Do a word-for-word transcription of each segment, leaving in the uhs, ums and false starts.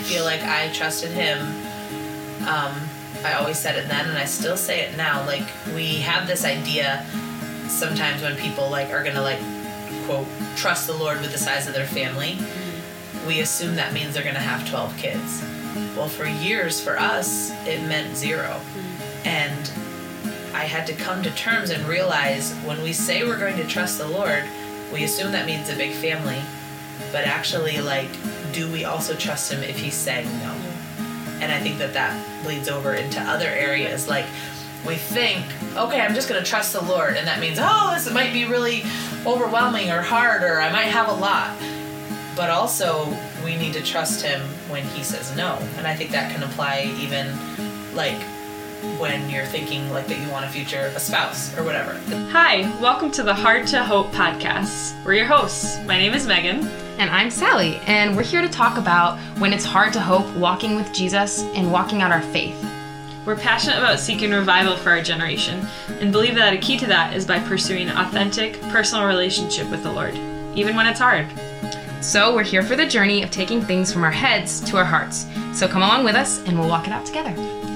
feel like I trusted him. Um, I always said it then, and I still say it now. Like, we have this idea sometimes when people, like, are gonna, like, quote, trust the Lord with the size of their family. Mm-hmm. We assume that means they're gonna have twelve kids. Well, for years, for us, it meant zero. Mm-hmm. And I had to come to terms and realize when we say we're going to trust the Lord, we assume that means a big family. But actually, like, do we also trust him if he's saying no? And I think that that bleeds over into other areas. Like, we think, okay, I'm just going to trust the Lord. And that means, oh, this might be really overwhelming or hard, or I might have a lot. But also, we need to trust him when he says no. And I think that can apply even, like, when you're thinking, like, that you want a future, a spouse, or whatever. Hi, welcome to the Hard to Hope podcast. We're your hosts. My name is Megan. And I'm Sally, and we're here to talk about when it's hard to hope, walking with Jesus, and walking out our faith. We're passionate about seeking revival for our generation, and believe that a key to that is by pursuing an authentic, personal relationship with the Lord, even when it's hard. So we're here for the journey of taking things from our heads to our hearts. So come along with us, and we'll walk it out together.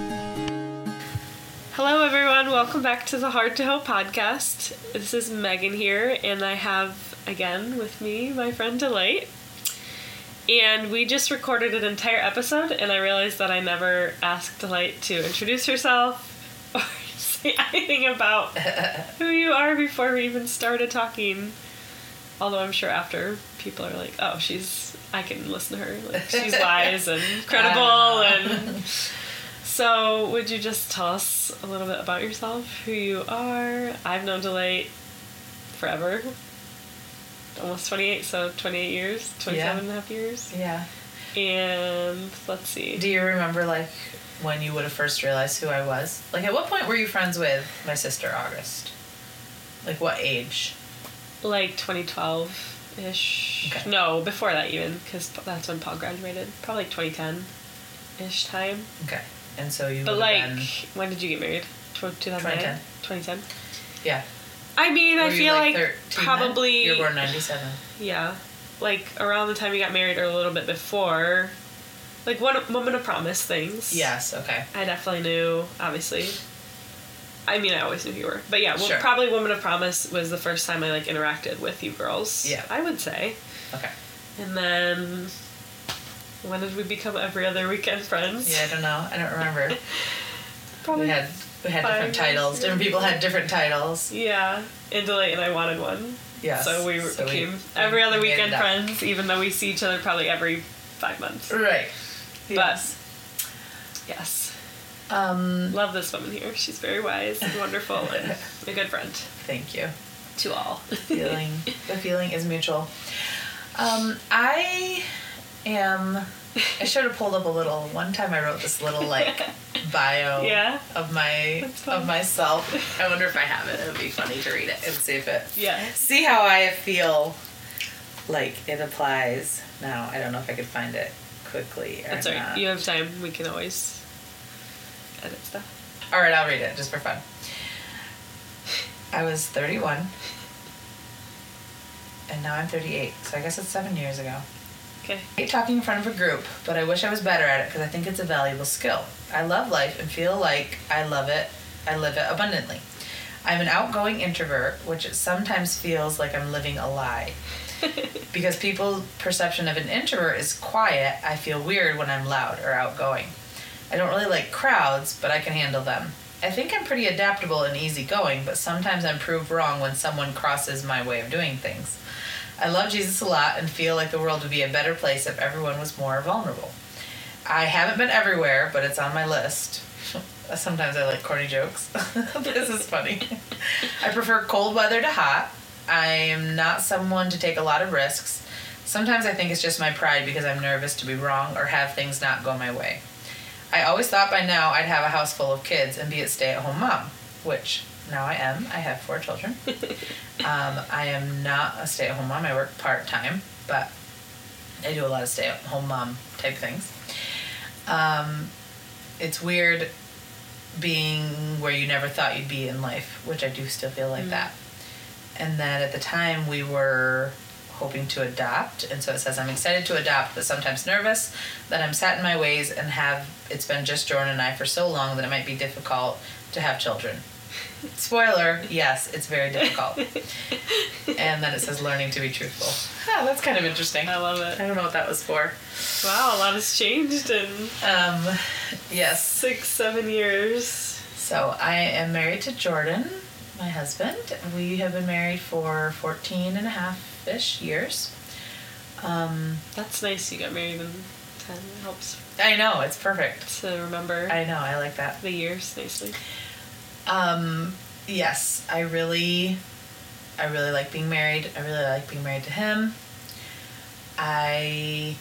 Hello, everyone. Welcome back to the Hard to Hope podcast. This is Megan here, and I have, again, with me, my friend Delight. And we just recorded an entire episode, and I realized that I never asked Delight to introduce herself or say anything about who you are before we even started talking. Although I'm sure after, people are like, oh, she's, I can listen to her. Like, she's wise and credible and... So, would you just tell us a little bit about yourself, who you are? I've known Delight forever. Almost twenty-eight, so twenty-eight years, twenty-seven yeah. and a half years. Yeah. And, let's see. Do you remember, like, when you would have first realized who I was? Like, at what point were you friends with my sister, August? Like, what age? Like, twenty twelve-ish. Okay. No, before that even, because that's when Paul graduated. Probably like twenty ten-ish time. Okay. And so you But, would like, have been when did you get married? twenty ten? twenty ten? Yeah. I mean, Were I you, feel like, like probably... Then? You were born ninety-seven. Yeah. Like, around the time you got married or a little bit before. Like, one Woman of Promise things. Yes, okay. I definitely knew, obviously. I mean, I always knew you were. But, yeah, well, sure. probably Woman of Promise was the first time I, like, interacted with you girls. Yeah. I would say. Okay. And then... When did we become every other weekend friends? Yeah, I don't know. I don't remember. Probably we had we had different titles. Different people had different titles. Yeah. And Delight and I wanted one. Yes. So we so became we, every other we weekend friends, even though we see each other probably every five months. Right. Yes. But, yes. Um, Love this woman here. She's very wise and wonderful and a good friend. Thank you. To all. The feeling, the feeling is mutual. Um, I... am I should have pulled up a little one time I wrote this little like bio yeah. of my of myself. I wonder if I have it. It would be funny to read it and see if it yeah. see how I feel like it applies. Now I don't know if I could find it quickly or That's all right. not. You have time. We can always edit stuff. Alright, I'll read it just for fun. I was thirty-one and now I'm thirty-eight, so I guess it's seven years ago. Okay. I hate talking in front of a group, but I wish I was better at it because I think it's a valuable skill. I love life and feel like I love it. I live it abundantly. I'm an outgoing introvert, which sometimes feels like I'm living a lie. Because people's perception of an introvert is quiet, I feel weird when I'm loud or outgoing. I don't really like crowds, but I can handle them. I think I'm pretty adaptable and easygoing, but sometimes I'm proved wrong when someone crosses my way of doing things. I love Jesus a lot and feel like the world would be a better place if everyone was more vulnerable. I haven't been everywhere, but it's on my list. Sometimes I like corny jokes. This is funny. I prefer cold weather to hot. I'm not someone to take a lot of risks. Sometimes I think it's just my pride because I'm nervous to be wrong or have things not go my way. I always thought by now I'd have a house full of kids and be a stay-at-home mom, which... now I am. I have four children. um, I am not a stay-at-home mom. I work part-time, but I do a lot of stay-at-home mom type things. Um, it's weird being where you never thought you'd be in life, which I do still feel like mm. that. And then at the time we were hoping to adopt. And so it says, I'm excited to adopt, but sometimes nervous that I'm set in my ways and have, it's been just Jordan and I for so long that it might be difficult to have children. Spoiler, yes, it's very difficult. And then it says learning to be truthful. Ah, that's kind of interesting. I love it. I don't know what that was for. Wow, a lot has changed in Um, yes. six, seven years. So I am married to Jordan, my husband. We have been married for fourteen and a half-ish years. Um, That's nice you got married in ten. It helps I know, it's perfect. to remember I know, I like that. the years nicely. Um, yes, I really, I really like being married. I really like being married to him. I,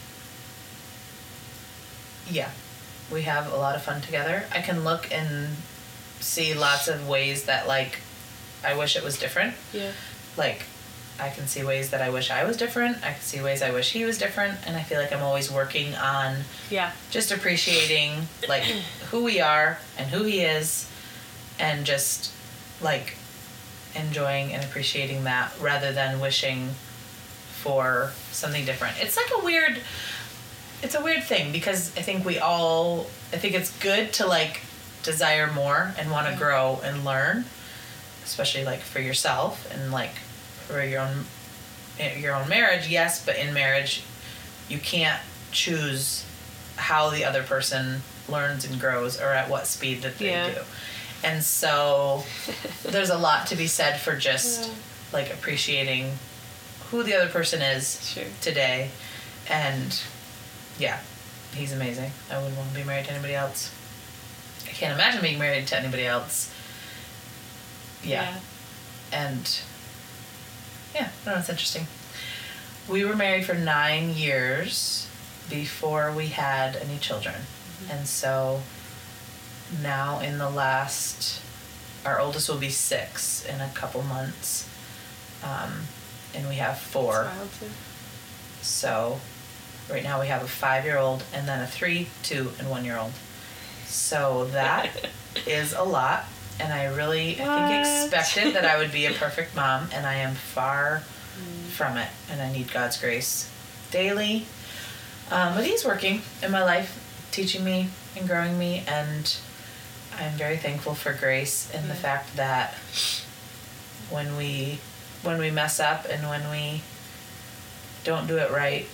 yeah, we have a lot of fun together. I can look and see lots of ways that, like, I wish it was different. Yeah. Like, I can see ways that I wish I was different. I can see ways I wish he was different. And I feel like I'm always working on Yeah. just appreciating, like, who we are and who he is, and just, like, enjoying and appreciating that rather than wishing for something different. It's like a weird, it's a weird thing because I think we all, I think it's good to, like, desire more and want to grow and learn, especially, like, for yourself and, like, for your own, your own marriage, yes, but in marriage, you can't choose how the other person learns and grows or at what speed that they Yeah. do. And so there's a lot to be said for just, Yeah. like, appreciating who the other person is Sure. today. And, yeah, he's amazing. I wouldn't want to be married to anybody else. I can't imagine being married to anybody else. Yeah. And, yeah, no, it's interesting. We were married for nine years before we had any children. Mm-hmm. And so now in the last, our oldest will be six in a couple months. Um, and we have four. That's wild, too. So right now we have a five-year-old and then a three, two, and one-year-old. So that is a lot. And I really, What? I think, expected that I would be a perfect mom, and I am far mm. from it. And I need God's grace daily. Um, but he's working in my life, teaching me and growing me, and I'm very thankful for grace and mm. the fact that when we when we mess up and when we don't do it right,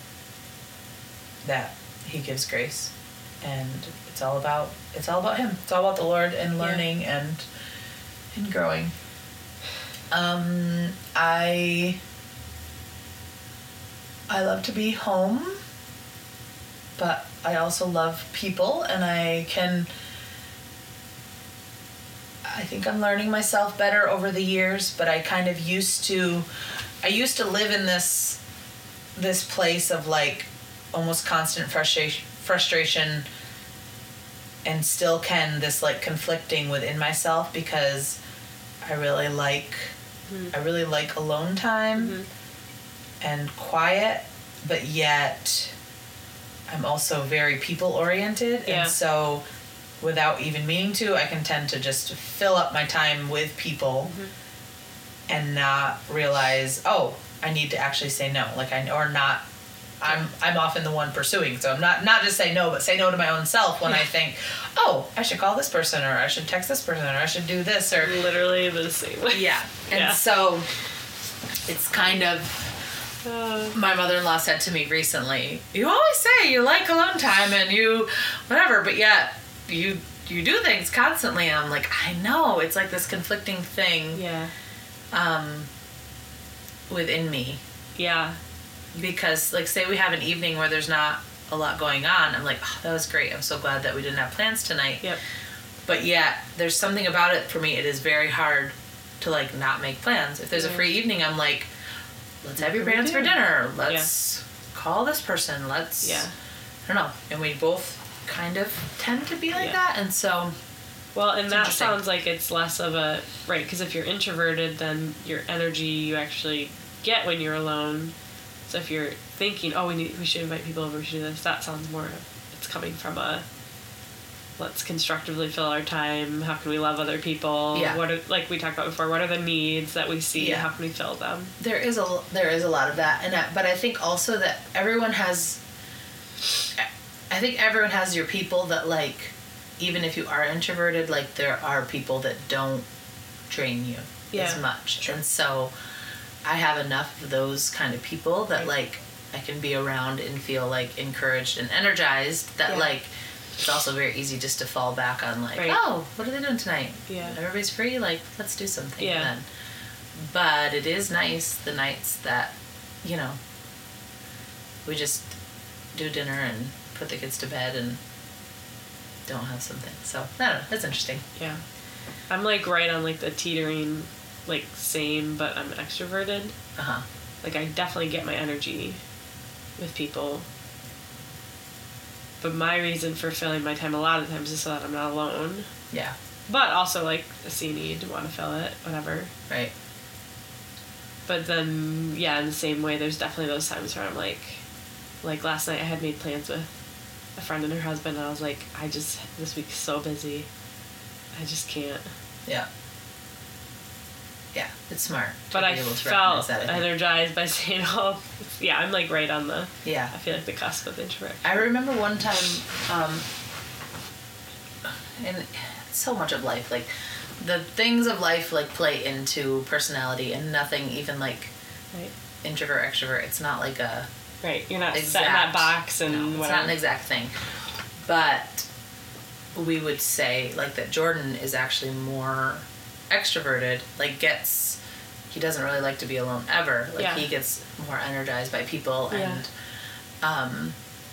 that he gives grace. And it's all about it's all about him. It's all about the Lord and learning yeah. and and growing. Um, I I love to be home, but I also love people, and I can. I think I'm learning myself better over the years, but I kind of used to. I used to live in this this place of, like, almost constant frustration. frustration and still can this, like, conflicting within myself because I really like mm-hmm. I really like alone time mm-hmm. and quiet, but yet I'm also very people oriented yeah. and so without even meaning to, I can tend to just fill up my time with people mm-hmm. and not realize, oh, I need to actually say no, like I or not I'm I'm often the one pursuing, so I'm not not just say no, but say no to my own self when I think, oh, I should call this person, or I should text this person, or I should do this, or literally the same way. Yeah, and yeah. so it's kind of. Uh, my mother-in-law said to me recently, "You always say you like alone time and you, whatever, but yet you you do things constantly." And I'm like, I know, it's like this conflicting thing. Yeah. Um. Within me. Yeah. Because, like, say we have an evening where there's not a lot going on. I'm like, oh, that was great. I'm so glad that we didn't have plans tonight. Yep. But yet, there's something about it for me. It is very hard to, like, not make plans. If there's yeah. a free evening, I'm like, let's have your plans for dinner. Let's yeah. call this person. Let's, yeah. I don't know. And we both kind of tend to be like yeah. that. And so, well, and that sounds like it's less of a, right, because if you're introverted, then your energy you actually get when you're alone. So if you're thinking, oh, we need, we should invite people over, we should do this, that sounds more, it's coming from a let's constructively fill our time. How can we love other people? Yeah. What are, like we talked about before, what are the needs that we see? Yeah. How can we fill them? There is a there is a lot of that, and I, but I think also that everyone has. I think everyone has your people that, like, even if you are introverted, like, there are people that don't drain you Yeah. as much, Sure. and so I have enough of those kind of people that Right. like I can be around and feel like encouraged and energized. That Yeah. like. It's also very easy just to fall back on like, Right. oh, what are they doing tonight? Yeah. Everybody's free, like, let's do something Yeah. then. But it is nice the nights that, you know, we just do dinner and put the kids to bed and don't have something. So, I don't know, that's interesting. Yeah. I'm like right on like the teetering, like same, but I'm extroverted. Uh-huh. Like I definitely get my energy with people. But my reason for filling my time a lot of times is so that I'm not alone. Yeah. But also, like, I see a need, want to fill it, whatever. Right. But then, yeah, in the same way, there's definitely those times where I'm like, like last night I had made plans with a friend and her husband, and I was like, I just, this week's so busy. I just can't. Yeah. Yeah, it's smart. to But be I able to felt recognize that, I think. energized by saying, oh, yeah, I'm like right on the, Yeah. I feel like the cusp of introvert. I remember one time, um, and so much of life, like, the things of life, like, play into personality, and nothing even, like, Right. introvert, extrovert, it's not like a Right. You're not exact... set in that box and no, it's whatever. not an exact thing. But we would say, like, that Jordan is actually more extroverted, like, gets... He doesn't really like to be alone ever. Like, Yeah. he gets more energized by people, and... Um,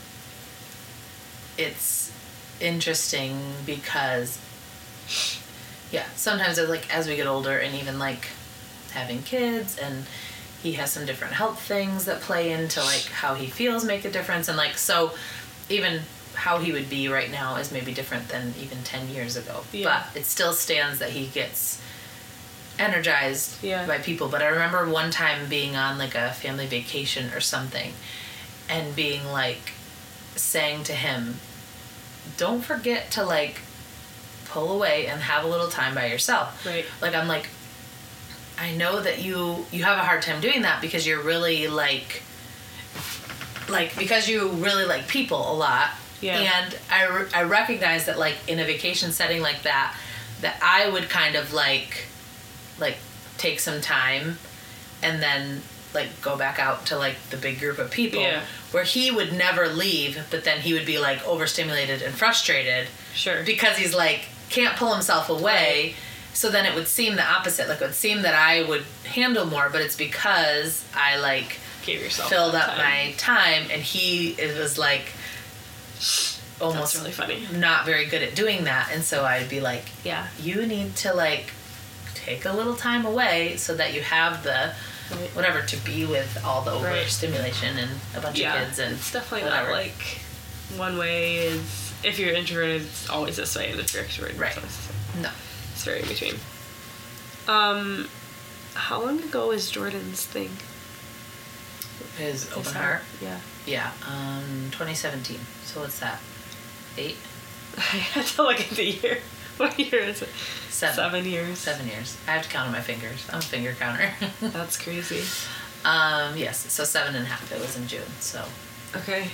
it's interesting because, yeah, sometimes it's like as we get older and even like having kids, and he has some different health things that play into like how he feels make a difference, and like so even how he would be right now is maybe different than even ten years ago. Yeah. But it still stands that he gets energized Yeah. by people. But I remember one time being on like a family vacation or something, and being like saying to him, don't forget to like pull away and have a little time by yourself. Right. Like, I'm like, I know that you you have a hard time doing that because you're really like like because you really like people a lot. Yeah. And I, re- I recognize that like in a vacation setting like that, that I would kind of like like take some time and then like go back out to like the big group of people. Yeah. Where he would never leave, but then he would be like overstimulated and frustrated Sure. because he's like can't pull himself away. Right. So then it would seem the opposite. Like it would seem that I would handle more, but it's because I like Gave yourself filled that up time. my time, and he it was like almost That's really funny. not very good at doing that. And so I'd be like, Yeah. you need to like take a little time away so that you have the Right. whatever to be with all the Right. overstimulation and a bunch Yeah. of kids, and It's definitely whatever. not like one way is if you're introverted, it's always this way, and if you're extroverted, Right. it's always this way. No. It's very in between. Um, how long ago was Jordan's thing? His open His heart. Yeah. Yeah, um, twenty seventeen. So what's that? Eight? I had to look at the year. What year is it? Seven. Seven years. Seven years. I have to count on my fingers. I'm a finger counter. That's crazy. um, yes, so seven and a half. It was in June, so. Okay.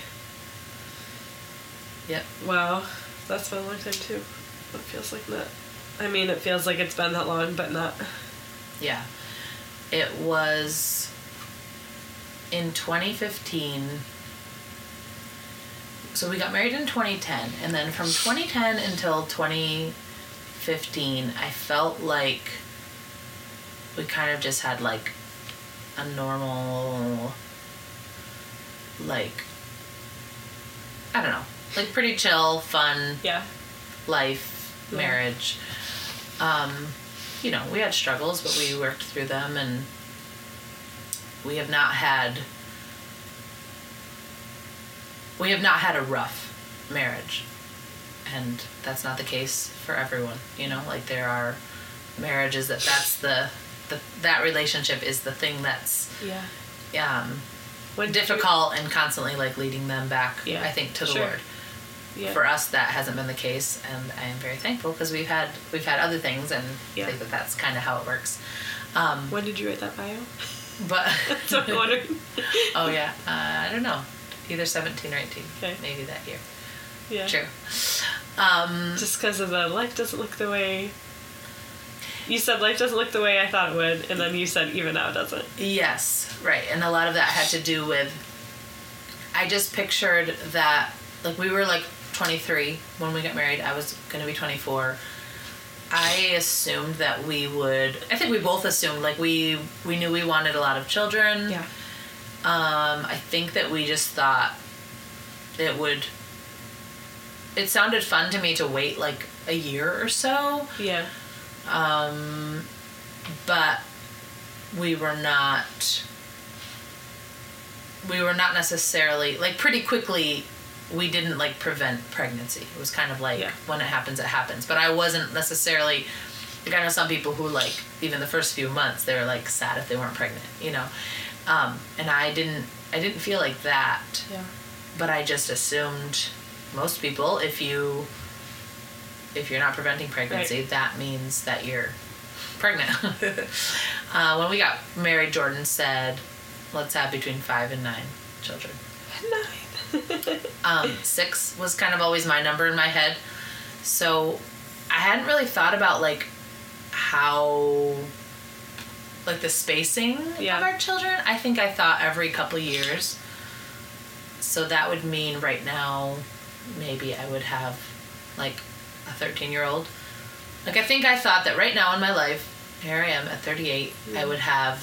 Yep. Wow. That's been a long time too. It feels like not. I mean, it feels like it's been that long, but not. Yeah. It was in twenty fifteen. So we got married in twenty ten, and then from twenty ten until twenty fifteen, I felt like we kind of just had like a normal, like, I don't know, like pretty chill, fun Yeah. life, Yeah. marriage. Um, you know, we had struggles, but we worked through them, and we have not had we have not had a rough marriage. And that's not the case for everyone, you know? Like, there are marriages that that's the, the that relationship is the thing that's Yeah. um When did you- difficult and constantly like leading them back, Yeah, I think, to the sure. Lord. Yeah. for us, that hasn't been the case, and I am very thankful because we've had we've had other things, and Yeah. I think that that's kind of how it works. Um, When did you write that bio? but So I'm wondering. oh yeah, uh, I don't know, either seventeen or eighteen, Okay. maybe that year. Yeah. True. Um, Just because of the life doesn't look the way. You said life doesn't look the way I thought it would, and then you said even now it doesn't. Yes, right. And a lot of that had to do with, I just pictured that, like, we were like twenty-three when we got married. I was going to be twenty-four. I assumed that we would, I think we both assumed, like, we, we knew we wanted a lot of children. Yeah. Um, I think that we just thought it would, it sounded fun to me to wait like a year or so. Yeah. Um, but we were not, we were not necessarily, like, pretty quickly, we didn't, like, prevent pregnancy. It was kind of like, Yeah. when it happens, it happens. But I wasn't necessarily, like, I know some people who, like, even the first few months, they were, like, sad if they weren't pregnant, you know? Um, and I didn't, I didn't feel like that. Yeah. But I just assumed most people, if you, if you're not preventing pregnancy, Right. that means that you're pregnant. uh, when we got married, Jordan said, let's have between five and nine children. Nine. Um, six was kind of always my number in my head. So I hadn't really thought about, like, how, like, the spacing Yeah. of our children. I think I thought every couple years. So that would mean right now, maybe I would have, like, a thirteen-year-old. Like, I think I thought that right now in my life, here I am at thirty-eight, Mm. I would have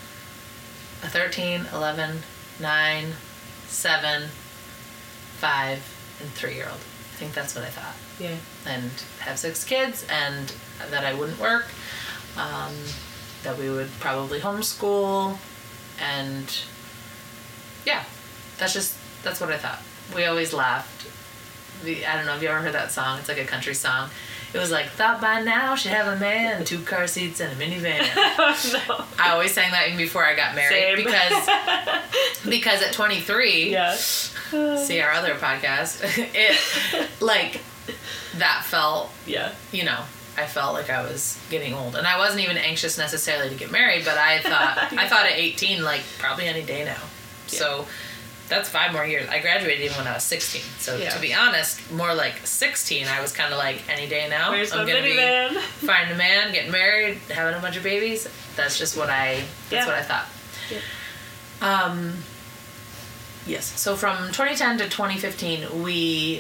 a thirteen, eleven, nine, seven, five, and three-year-old. I think that's what I thought. Yeah. And have six kids, and that I wouldn't work, um, that we would probably homeschool, and yeah, that's just, that's what I thought. We always laughed. We, I don't know if you ever heard that song. It's like a country song. It was like, thought by now she'd have a man, two car seats, and a minivan. Oh, no. I always sang that even before I got married. Same. because because at twenty-three, Yes. see our other podcast, it, like, that felt, Yeah. you know, I felt like I was getting old. And I wasn't even anxious necessarily to get married, but I thought, I thought at eighteen, like, probably any day now. Yeah. So that's five more years. I graduated even when I was sixteen. So Yeah. to be honest, more like sixteen, I was kind of like, any day now. Where's I'm my gonna minivan? be finding a man, getting married, having a bunch of babies. That's just what I, that's Yeah. what I thought. Yeah. Um, yes. So from twenty ten to twenty fifteen, we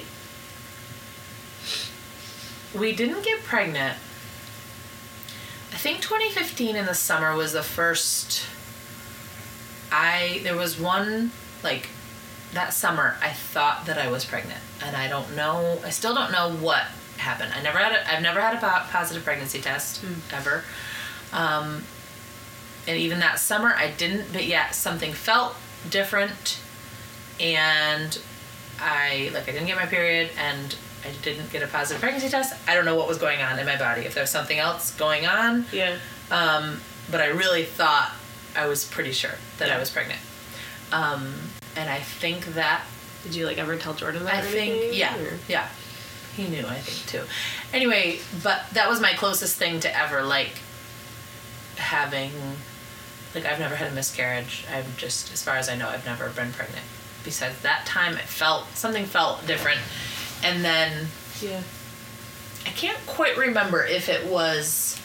we didn't get pregnant. I think twenty fifteen in the summer was the first. I there was one, like, that summer I thought that I was pregnant, and I don't know. I still don't know what happened. I never had a, I've never had a po- positive pregnancy test ever. Um, and even that summer I didn't, but yet something felt different, and I like I didn't get my period, and I didn't get a positive pregnancy test. I don't know what was going on in my body, if there's something else going on. Yeah. Um, but I really thought I was pretty sure that Yeah. I was pregnant. Um, and I think that Did you, like, ever tell Jordan that I or think anything, yeah or- yeah he knew, I think, too. Anyway, but that was my closest thing to ever, like, having, like, I've never had a miscarriage. I've just, as far as I know, I've never been pregnant. Besides that time, it felt, something felt different. And then Yeah. I can't quite remember if it was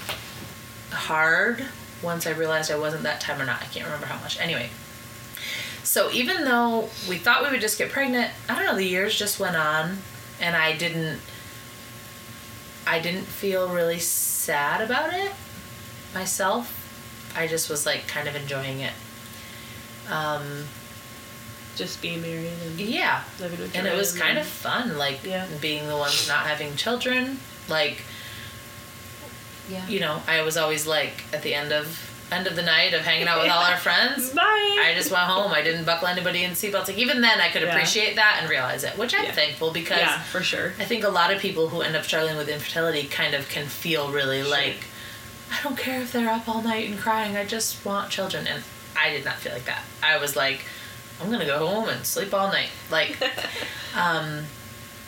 hard once I realized I wasn't that time or not. I can't remember how much. Anyway, so even though we thought we would just get pregnant, I don't know, the years just went on, and I didn't I didn't feel really sad about it myself. I just was, like, kind of enjoying it. Um, Just being married and yeah. living with And it was Jordan kind and- of fun, like, Yeah. being the ones not having children. Like, Yeah. you know, I was always, like, at the end of end of the night of hanging out with all our friends, Bye. I just went home. I didn't buckle anybody in seatbelts. Like, even then, I could Yeah. appreciate that and realize it, which I'm Yeah. thankful, because Yeah, for sure. I think a lot of people who end up struggling with infertility kind of can feel really like, I don't care if they're up all night and crying, I just want children. And I did not feel like that. I was like, I'm gonna go home and sleep all night. Like, um,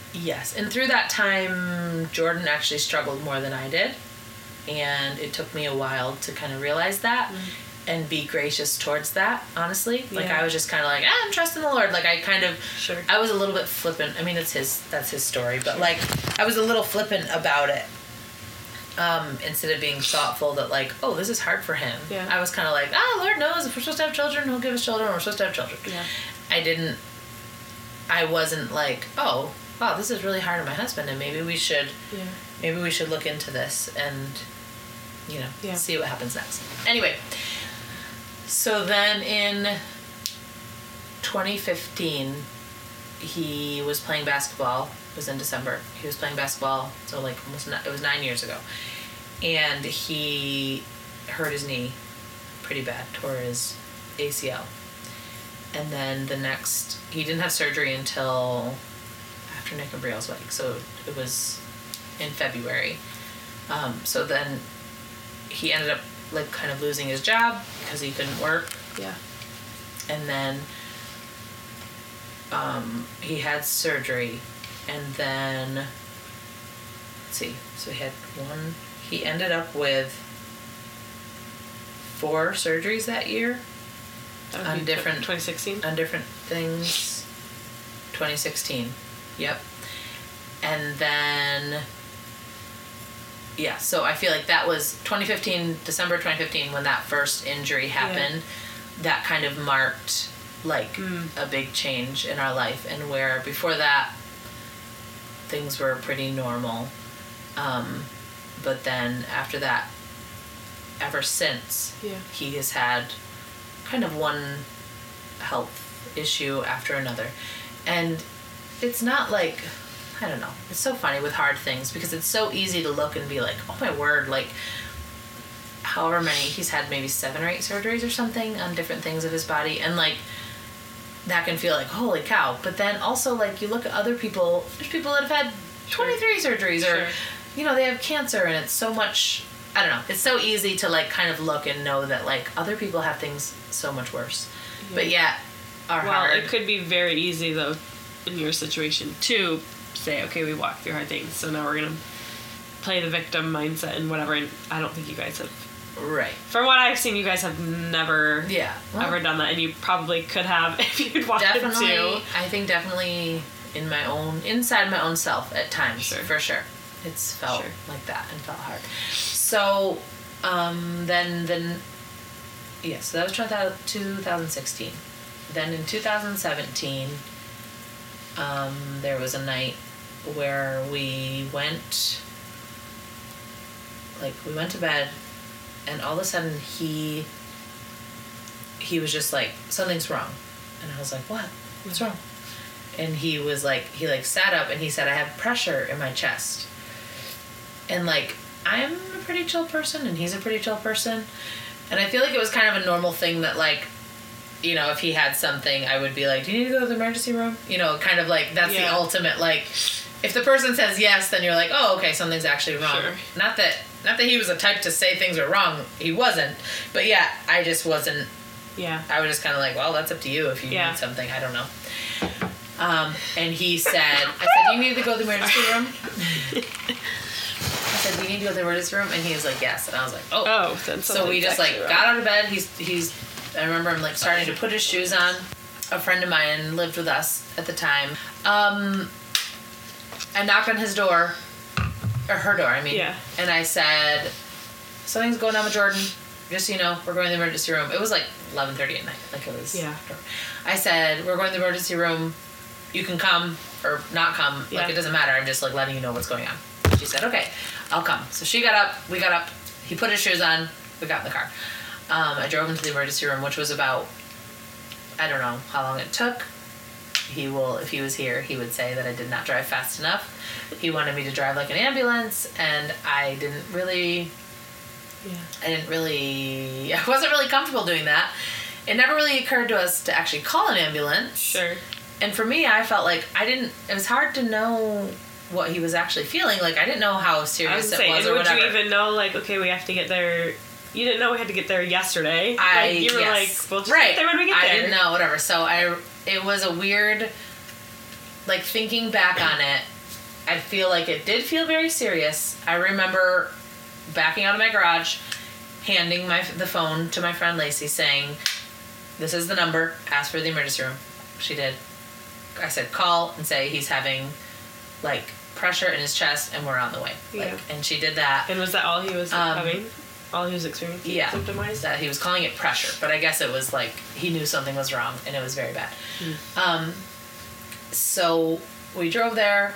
Yes, and through that time, Jordan actually struggled more than I did, and it took me a while to kind of realize that mm-hmm. and be gracious towards that, honestly. Like, yeah. I was just kind of like, ah, I'm trusting the Lord. Like, I kind of, sure. I was a little bit flippant. I mean, it's his, that's his story, but, sure. like, I was a little flippant about it. Um, instead of being thoughtful that, like, oh, this is hard for him. Yeah. I was kind of like, ah, Lord knows if we're supposed to have children, he'll give us children, we're supposed to have children. Yeah. I didn't, I wasn't like, oh, wow, this is really hard on my husband, and maybe we should, yeah. maybe we should look into this and, you know, yeah. see what happens next. Anyway, so then in twenty fifteen, he was playing basketball. It was in December. He was playing basketball, so like almost n- it was nine years ago, and he hurt his knee pretty bad, tore his A C L, and then the next he didn't have surgery until after Nick and Brielle's wedding, so it was in February. Um, so then he ended up like kind of losing his job because he couldn't work. Yeah. And then um, he had surgery, and then let's see. So he had one. He ended up with four surgeries that year on different twenty sixteen on different things. twenty sixteen. Yep. And then, yeah, so I feel like that was twenty fifteen, December twenty fifteen, when that first injury happened. Yeah. That kind of marked, like, mm. a big change in our life. And where before that, things were pretty normal. Um, but then after that, ever since, yeah. he has had kind of one health issue after another. And it's not like, I don't know, it's so funny with hard things because it's so easy to look and be like, oh my word, like however many, he's had maybe seven or eight surgeries or something on different things of his body, and like that can feel like holy cow. But then also, like, you look at other people, there's people that have had twenty-three sure. surgeries or sure. you know, they have cancer, and it's so much, I don't know, it's so easy to like kind of look and know that like other people have things so much worse. Yeah. But yet are well, hard. It could be very easy though in your situation to say, okay, we walked through hard things, so now we're gonna play the victim mindset and whatever. And I don't think you guys have, right, from what I've seen, you guys have never yeah well, ever done that, and you probably could have if you'd wanted definitely, to. I think definitely in my own inside my own self at times, sure. for sure it's felt sure. like that and felt hard. So um then then yeah so that was two thousand sixteen. Then in two thousand seventeen, um, there was a night where we went, like, we went to bed, and all of a sudden he, he was just like, something's wrong. And I was like, what? What's wrong? And he was like, he like sat up and he said, I have pressure in my chest. And like, I'm a pretty chill person and he's a pretty chill person. And I feel like it was kind of a normal thing that, like, you know, if he had something, I would be like, do you need to go to the emergency room? You know, kind of like, that's yeah. the ultimate, like, if the person says yes, then you're like, oh, okay, something's actually wrong. Sure. Not that, not that he was the type to say things are wrong. He wasn't. But yeah, I just wasn't. Yeah. I was just kind of like, well, that's up to you if you yeah. need something. I don't know. Um, and he said, I said, do you need to go to the emergency room? I said, do you need to go to the emergency room? And he was like, yes. And I was like, oh. Oh, then so we just, like, wrong. got out of bed. He's, he's, I remember him, like, starting to put his shoes on. A friend of mine lived with us at the time. Um, I knocked on his door, or her door, I mean. Yeah. And I said, something's going on with Jordan. Just so you know, we're going to the emergency room. It was, like, eleven thirty at night. Like, it was. Yeah. After. I said, we're going to the emergency room. You can come or not come. Yeah. Like, it doesn't matter. I'm just, like, letting you know what's going on. She said, okay, I'll come. So she got up. We got up. He put his shoes on. We got in the car. Um, I drove him to the emergency room, which was about, I don't know how long it took. He will, if he was here, he would say that I did not drive fast enough. He wanted me to drive like an ambulance, and I didn't really, yeah. I didn't really, I wasn't really comfortable doing that. It never really occurred to us to actually call an ambulance. Sure. And for me, I felt like I didn't, it was hard to know what he was actually feeling. Like, I didn't know how serious I was it was and or would whatever. you even know, like, okay, we have to get there. You didn't know we had to get there yesterday. I, like, you were yes. like, we'll just right. get there when we get I there. I didn't know, whatever. So I, it was a weird, like, thinking back on it, I feel like it did feel very serious. I remember backing out of my garage, handing my the phone to my friend Lacey, saying, "This is the number. Ask for the emergency room." She did. I said, "Call and say he's having, like, pressure in his chest, and we're on the way." Like, Yeah. and she did that. And was that all he was Um, having? All he was experiencing? Yeah, Symptom-wise? that he was calling it pressure, but I guess it was like he knew something was wrong, and it was very bad. Mm. Um, so we drove there.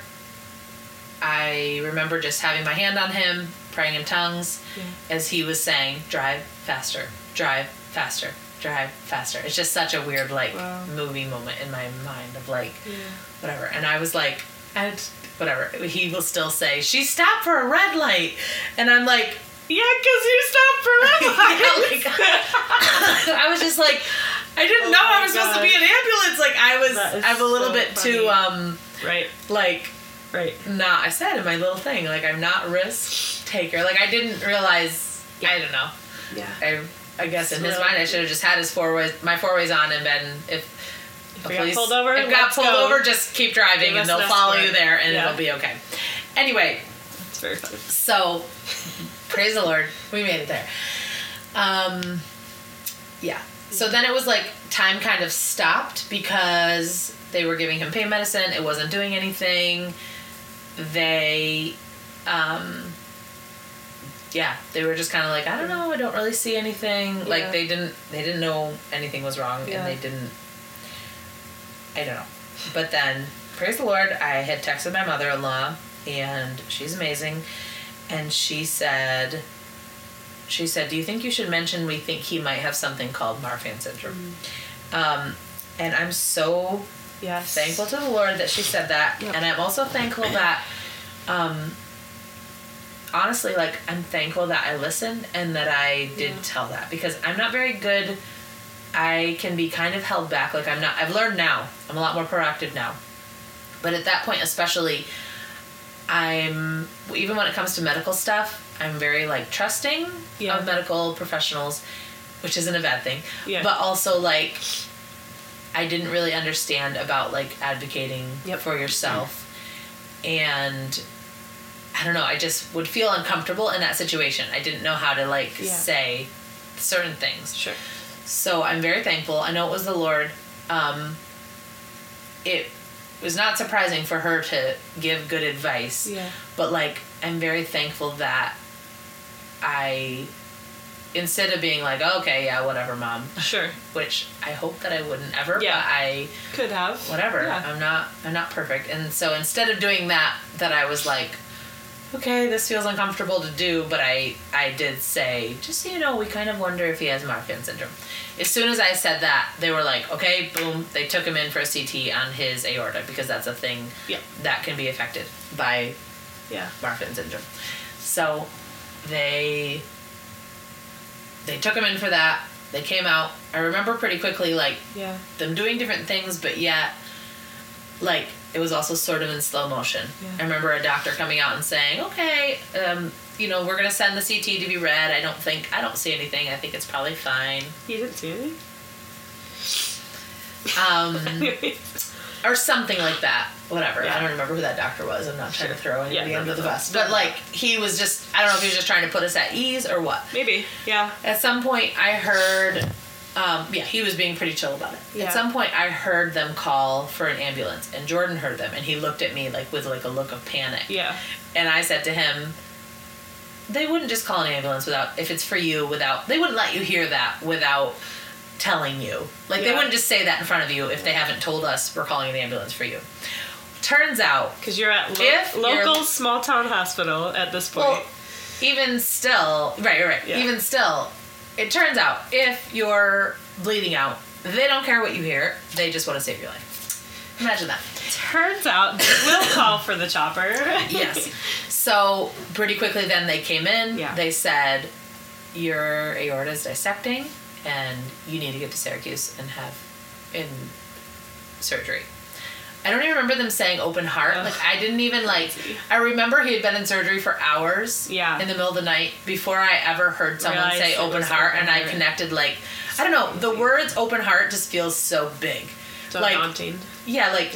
I remember just having my hand on him, praying in tongues, Yeah. as he was saying, "Drive faster, drive faster, drive faster." It's just such a weird, like, Wow. movie moment in my mind of, like, Yeah. whatever. And I was like, and whatever. He will still say, "She stopped for a red light," and I'm like, Yeah, because you stopped for red lights. yeah, like, I was just like, I didn't Oh know I my was supposed to be gosh. an ambulance. Like, I was, That is I'm a little so bit funny. too, um, Right, like, right. not, I said in my little thing, like, I'm not a risk taker. Like, I didn't realize, I don't know. Yeah. I, I guess in his Really? mind, I should have just had his four ways, my four ways on, and been, if, If a we got police- pulled over, if got let's pulled go. over, just keep driving, Give us and they'll an follow escort. you there, and Yeah. it'll be okay. Anyway, It's very funny. so, praise the Lord, we made it there. Um, yeah. So then it was like time kind of stopped because they were giving him pain medicine. It wasn't doing anything. They, um, yeah, they were just kind of like, I don't know, I don't really see anything. Yeah. Like they didn't, they didn't know anything was wrong, Yeah. and they didn't. I don't know. But then, praise the Lord, I had texted my mother-in-law, and she's amazing, and she said, she said, "Do you think you should mention we think he might have something called Marfan syndrome?" Mm. Um, and I'm so Yes. thankful to the Lord that she said that, Yep. and I'm also thankful that, um, honestly, like, I'm thankful that I listened and that I did Yeah. tell that, because I'm not very good. I can be kind of held back. Like, I'm not, I've learned now. I'm a lot more proactive now. But at that point, especially, I'm, even when it comes to medical stuff, I'm very, like, trusting Yeah. of medical professionals, which isn't a bad thing. Yeah. But also, like, I didn't really understand about, like, advocating Yep. for yourself. And I don't know, I just would feel uncomfortable in that situation. I didn't know how to, like, Yeah. say certain things. Sure. So I'm very thankful. I know it was the Lord. Um, it was not surprising for her to give good advice. Yeah. But, like, I'm very thankful that I, instead of being like, okay, yeah, whatever, Mom, Sure. which I hope that I wouldn't ever, Yeah. but I, Could have. whatever, Yeah. I'm not, I'm not perfect. And so instead of doing that, that I was like, okay, this feels uncomfortable to do, but I, I did say, just so you know, we kind of wonder if he has Marfan syndrome. As soon as I said that, they were like, okay, boom, they took him in for a C T on his aorta, because that's a thing Yeah. that can be affected by Yeah. Marfan syndrome. So they they took him in for that. They came out. I remember pretty quickly, like, Yeah. them doing different things, but yet, like, it was also sort of in slow motion. Yeah. I remember a doctor coming out and saying, okay, um, you know, we're going to send the C T to be read. I don't think, I don't see anything. I think it's probably fine. You didn't see anything? Um, or something like that. Whatever. Yeah. I don't remember who that doctor was. I'm not trying to throw anybody Yeah, under the no, no, bus. no. But, like, he was just, I don't know if he was just trying to put us at ease or what. Maybe. Yeah. At some point, I heard, um, yeah, he was being pretty chill about it. Yeah. At some point, I heard them call for an ambulance, and Jordan heard them, and he looked at me, like, with, like, a look of panic. Yeah. And I said to him, they wouldn't just call an ambulance without, if it's for you, without, they wouldn't let you hear that without telling you. Like, they Yeah. wouldn't just say that in front of you if they haven't told us we're calling an ambulance for you. Turns out, Because you're at lo- If you're- local small town hospital at this point. well, even still, right, right, Yeah. even still, it turns out if you're bleeding out, they don't care what you hear. They just want to save your life. Imagine that. Turns out we'll call for the chopper. Yes. So pretty quickly then they came in. Yeah. They said, your aorta is dissecting and you need to get to Syracuse and have in surgery. I don't even remember them saying open heart. Ugh. Like, I didn't even, like, I remember he had been in surgery for hours Yeah. in the middle of the night before I ever heard someone Realized say it open was heart, open and I heart. connected, like, I don't know, the words open heart just feels so big. So like, daunting. yeah, like, Yeah.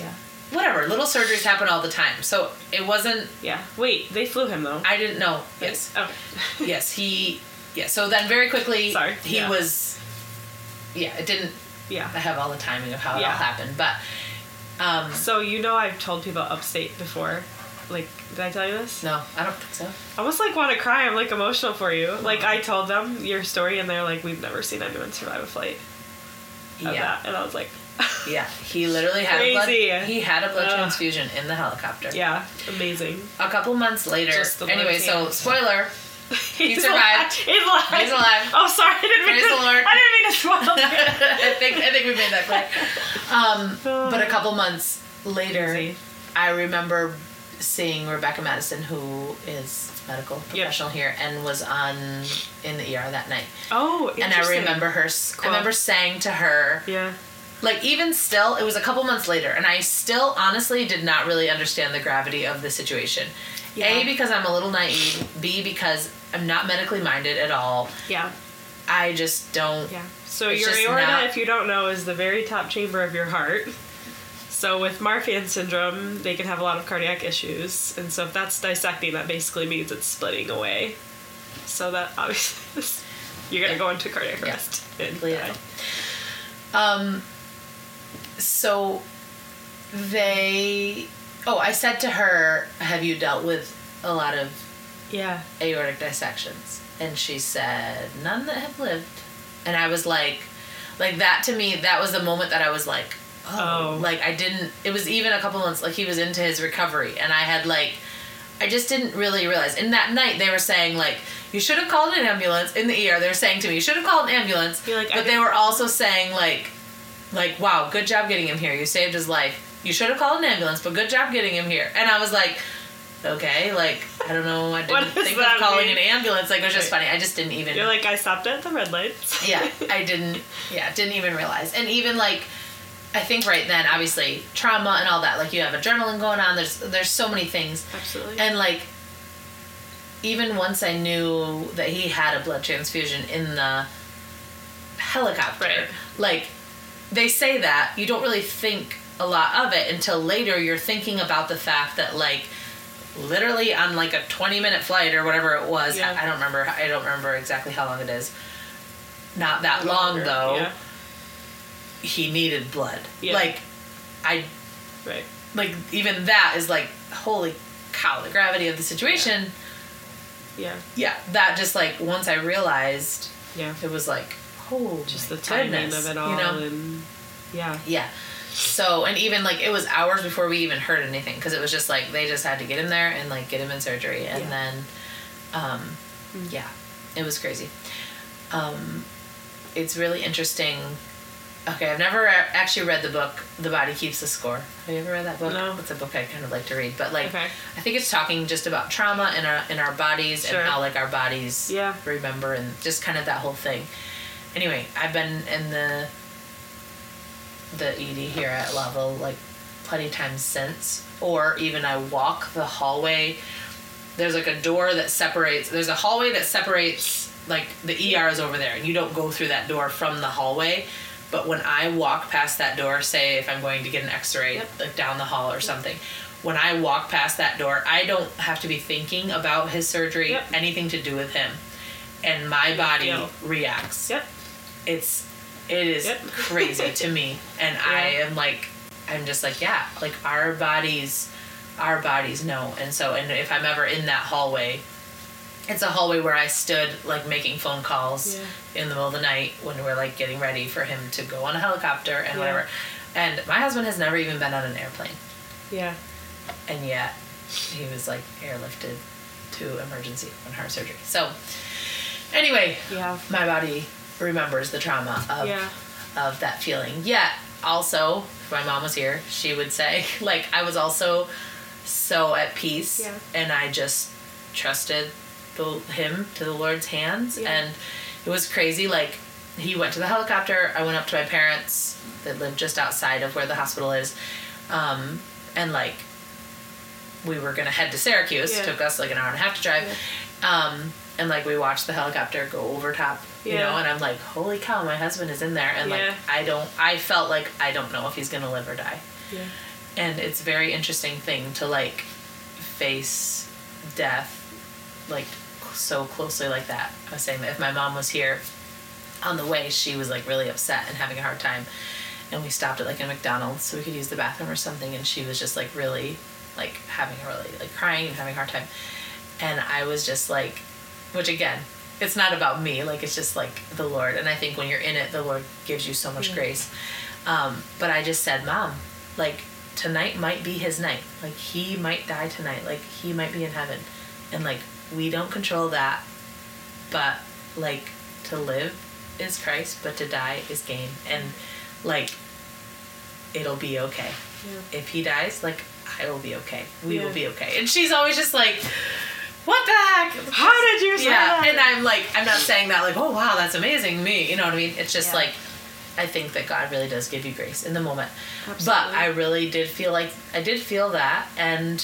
whatever, little surgeries happen all the time. So it wasn't... Yeah. Wait, they flew him, though. I didn't know. Yes. Okay. Yes, he... Yeah, so then very quickly, Sorry. he Yeah. was... Yeah, it didn't... Yeah. I have all the timing of how it Yeah. all happened, but... Um, So, you know I've told people upstate before. Like, did I tell you this? no, I don't think so. I almost, like, want to cry. I'm, like, emotional for you. Like, I told them your story, and they're like, we've never seen anyone survive a flight of Yeah. that. And I was like... Yeah, he literally had a blood, Crazy. he had a blood Ugh. transfusion in the helicopter. Yeah, amazing. A couple months later, Just the blood anyway, so came. spoiler, He's survived. alive. He's alive. He's alive. Oh, sorry. I didn't mean Praise to, the Lord. I didn't mean to spoil it. I think I think we made that clear. Um, but a couple months later, Crazy. I remember seeing Rebecca Madison, who is a medical professional here, and was on in the E R that night. Oh, And I interesting. remember her. s- I Cool. remember saying to her, Yeah. like, even still, it was a couple months later, and I still honestly did not really understand the gravity of the situation. Yeah. A, because I'm a little naive. B, because I'm not medically minded at all. Yeah. I just don't. Yeah. So It's your just aorta, not- if you don't know, is the very top chamber of your heart. So with Marfan syndrome, they can have a lot of cardiac issues, and so if that's dissecting, that basically means it's splitting away. So that obviously is, you're gonna Yeah. go into cardiac Yeah. arrest and Yeah. die. Um, so they. Oh, I said to her, have you dealt with a lot of Yeah. aortic dissections? And she said, none that have lived. And I was like, like that to me, that was the moment that I was like, oh, Oh. like I didn't, it was even a couple months, like he was into his recovery. And I had like, I just didn't really realize. And that night they were saying like, you should have called an ambulance in the E R. They were saying to me, you should have called an ambulance. You're like, I but they didn't- were also saying like, like, wow, good job getting him here. You saved his life. You should have called an ambulance, but good job getting him here. And I was like, okay, like, I don't know. I What didn't does think of that calling mean? an ambulance. Like, it was just Right. funny. I just didn't even. You're like, I stopped at the red lights. Yeah, I didn't. Yeah, didn't even realize. And even like, I think right then, obviously, trauma and all that. Like, you have adrenaline going on. There's there's so many things. Absolutely. And like, even once I knew that he had a blood transfusion in the helicopter, Right. like, they say that you don't really think a lot of it until later. You're thinking about the fact that like, literally on like a twenty minute flight or whatever it was. Yeah. I, I don't remember. I don't remember exactly how long it is. Not that long Longer, though. Yeah. He needed blood. Yeah. Like, I Right. like even that is like, holy cow, the gravity of the situation. Yeah. Yeah, that just like once I realized, Yeah. it was like, oh, Just my the timing goodness, of it all, you know? and yeah. Yeah. So, and even like it was hours before we even heard anything because it was just like they just had to get him there and like get him in surgery and Yeah. then, um, Mm. yeah, it was crazy. Um, it's really interesting. Okay, I've never a- actually read the book The Body Keeps the Score. Have you ever read that book? No. It's a book I kind of like to read, but like Okay. I think it's talking just about trauma in our in our bodies Sure. and how like our bodies Yeah. remember and just kind of that whole thing. Anyway, I've been in the the E D here at Level like plenty of times since, or even I walk the hallway. There's like a door that separates. There's a hallway that separates. Like the E R is over there, and you don't go through that door from the hallway. But when I walk past that door, say if I'm going to get an X-ray Yep. like down the hall or something, when I walk past that door, I don't have to be thinking about his surgery, Yep. anything to do with him, and my body Yeah. reacts. Yep. It's it is Yep. crazy to me, and I Yeah. am like, I'm just like, yeah, like our bodies, our bodies know, and so, and if I'm ever in that hallway. It's a hallway where I stood, like, making phone calls Yeah. in the middle of the night when we're, like, getting ready for him to go on a helicopter and Yeah. whatever. And my husband has never even been on an airplane. Yeah. And yet, he was, like, airlifted to emergency and heart surgery. So, anyway, Yeah. my body remembers the trauma of, Yeah. of that feeling. Yet, also, if my mom was here, she would say, like, I was also so at peace. Yeah. And I just trusted the, him to the Lord's hands. Yeah. And it was crazy. Like, he went to the helicopter. I went up to my parents that live just outside of where the hospital is. Um, and, like, we were going to head to Syracuse. Yeah. It took us, like, an hour and a half to drive. Yeah. Um, and, like, we watched the helicopter go over top, you Yeah. know, and I'm like, holy cow, my husband is in there. And, Yeah. like, I don't, I felt like I don't know if he's going to live or die. Yeah. And it's a very interesting thing to, like, face death, like, so closely like that. I was saying that if my mom was here on the way, she was, like, really upset and having a hard time. And we stopped at, like, a McDonald's so we could use the bathroom or something. And she was just, like, really, like, having a really, like, crying and having a hard time. And I was just, like, which, again, it's not about me. Like, it's just, like, the Lord. And I think when you're in it, the Lord gives you so much yeah. grace. Um, but I just said, Mom, like, tonight might be his night. Like, he might die tonight. Like, he might be in heaven. And, like, we don't control that. But, like, to live is Christ, but to die is gain. And, like, it'll be okay. Yeah. If he dies, like, I will be okay. We yeah. will be okay. And she's always just like, what the heck? How did you say yeah. that? And I'm like, I'm not saying that like, oh, wow, that's amazing. Me, you know what I mean? It's just yeah. like, I think that God really does give you grace in the moment. Absolutely. But I really did feel like, I did feel that. And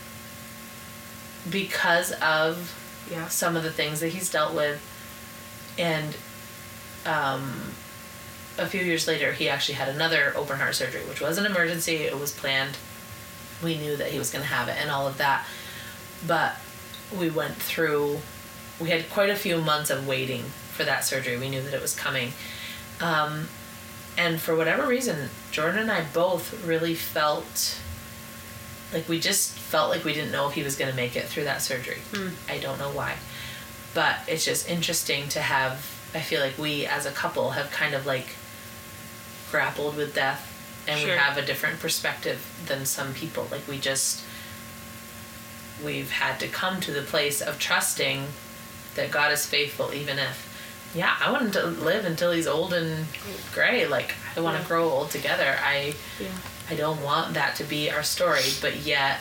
because of yeah. some of the things that he's dealt with, and um, a few years later, he actually had another open heart surgery, which was an emergency. It was planned. We knew that he was going to have it and all of that. But we went through, we had quite a few months of waiting for that surgery. We knew that it was coming. Um, and for whatever reason, Jordan and I both really felt like we just felt like we didn't know if he was going to make it through that surgery. Mm. I don't know why. But it's just interesting to have, I feel like we as a couple have kind of like grappled with death, and sure. we have a different perspective than some people. Like, we just, we've had to come to the place of trusting that God is faithful, even if, yeah, I want him to live until he's old and gray. Like, I want to yeah. grow old together. I, yeah. I don't want that to be our story, but yet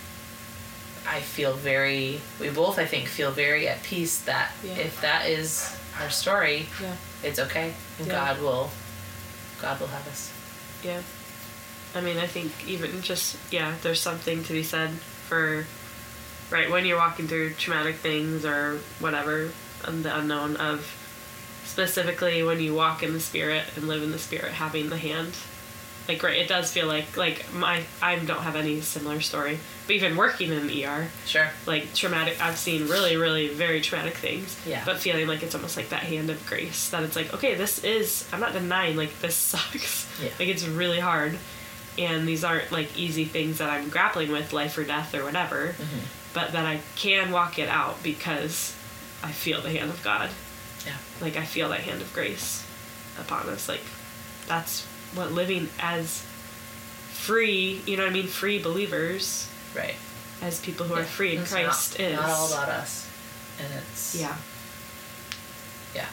I feel very, we both, I think, feel very at peace that yeah. if that is our story, yeah. it's okay. And yeah. God will, God will have us. Yeah. I mean, I think even just, yeah, there's something to be said for, right, when you're walking through traumatic things or whatever, um, the unknown of, specifically when you walk in the Spirit and live in the Spirit, having the hand. Like, right, it does feel like, like, my, I don't have any similar story, but even working in an E R. Sure. Like, traumatic, I've seen really, really very traumatic things. Yeah. But feeling like it's almost like that hand of grace, that it's like, okay, this is, I'm not denying, like, this sucks. Yeah. Like, it's really hard. And these aren't, like, easy things that I'm grappling with, life or death or whatever. Mm-hmm. But that I can walk it out because I feel the hand of God. Yeah. Like, I feel that hand of grace upon us. Like, that's what living as free, you know what I mean, free believers. Right. As people who yeah. are free in it's Christ not, is. Not all about us. And it's... Yeah. Yeah.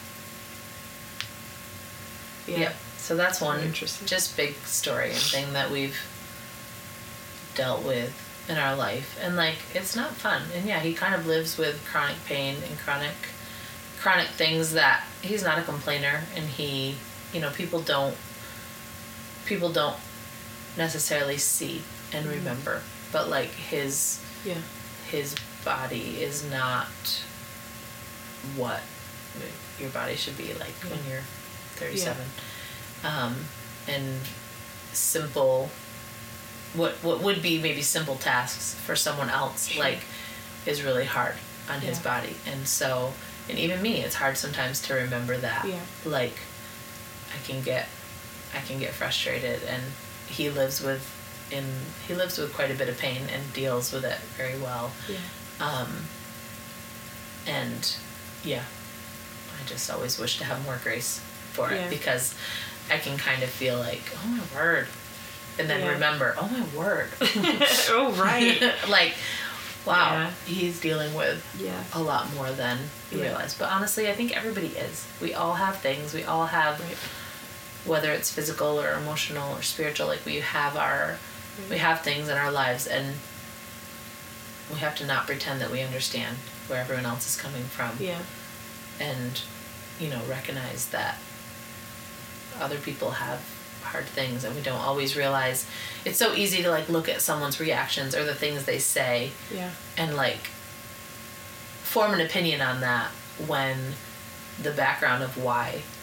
Yeah. Yep. So that's one interesting. Just big story and thing that we've dealt with in our life. And, like, it's not fun. And, yeah, he kind of lives with chronic pain and chronic chronic things that he's not a complainer. And he, you know, people don't people don't necessarily see and mm-hmm. remember. But, like, his yeah. his body is not what your body should be like yeah. when you're thirty-seven. Yeah. Um, and simple, what what would be maybe simple tasks for someone else, sure. like, is really hard on yeah. his body. And so, and even me, it's hard sometimes to remember that. Yeah. Like, I can get, I can get frustrated, and he lives with, in he lives with quite a bit of pain and deals with it very well. Yeah. Um, and yeah, I just always wish to have more grace for it yeah. because I can kind of feel like, oh my word, and then yeah. remember, oh my word. Oh, right. Like, wow, yeah. he's dealing with yeah. a lot more than you yeah. realize. But honestly, I think everybody is. We all have things. We all have, right. whether it's physical or emotional or spiritual, like we have our, right. we have things in our lives, and we have to not pretend that we understand where everyone else is coming from. Yeah. And, you know, recognize that other people have hard things, and we don't always realize. It's so easy to, like, look at someone's reactions or the things they say yeah. and, like, form an opinion on that when the background of why